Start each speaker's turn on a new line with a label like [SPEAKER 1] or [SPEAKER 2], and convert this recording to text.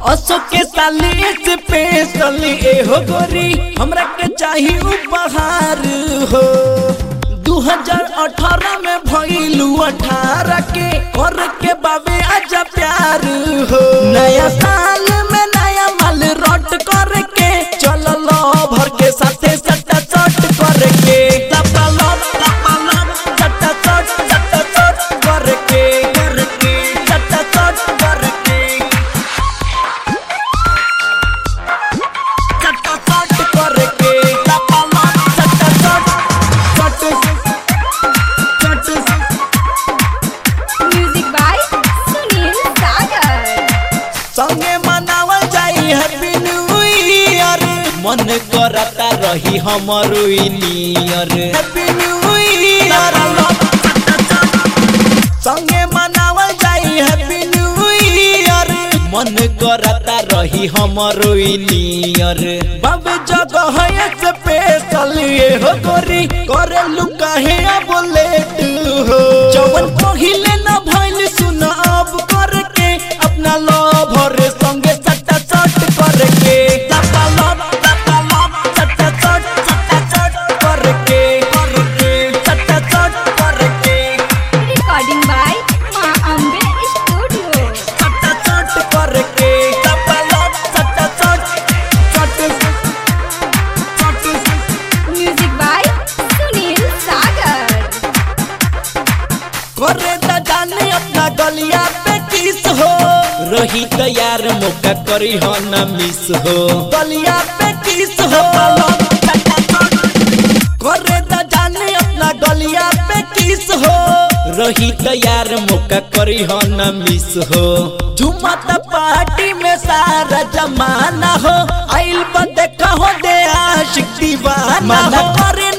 [SPEAKER 1] अशोक के साली स्पेशल एहो गोरी हमरा के चाहिए उपहार हो। 2018 में भइलू 18 के कर के बाबे आजा प्यार हो। नया साल में नया माल रट कर के चलो लो भर के साथे सट्टा चट कर के सट्टा सट्टा चट कर के सट्टा चट कर के सट्टा चट कर के सट्टा चट
[SPEAKER 2] म्यूजिक बाय सुनील सागर।
[SPEAKER 1] संगे मनावल जाई हैप्पी न्यू ईयर मन करता रही हमरो नियर हैप्पी न्यू ईयर संगे मनावल जाई हैप्पी न्यू ईयर मन करता रही हमरो नियर बाबे जगह है स्पेशल ये हो गोरी करे लुका है अब लेट हो। जवन पहिले न भइल सुन अब करके अपना लवर संगे सट्टा चट करके सट्टा सट्टा चट करके सट्टा चट करके
[SPEAKER 2] रिकॉर्डिंग बाय मां अम्बे स्टूडियो।
[SPEAKER 1] सट्टा चट करके सट्टा चट
[SPEAKER 2] म्यूजिक बाय सुनील सागर।
[SPEAKER 1] करे त जाने अपना गलिया पे किस हो रही तैयार मौका करी हो न मिस हो गलिया पे किस हो करे त जाने अपना गलिया पे किस हो रही तैयार मौका करी हो न मिस हो। झुमत पार्टी में सारा जमाना हो आइल बा देखा हो दे आशिक दीवाना हो करे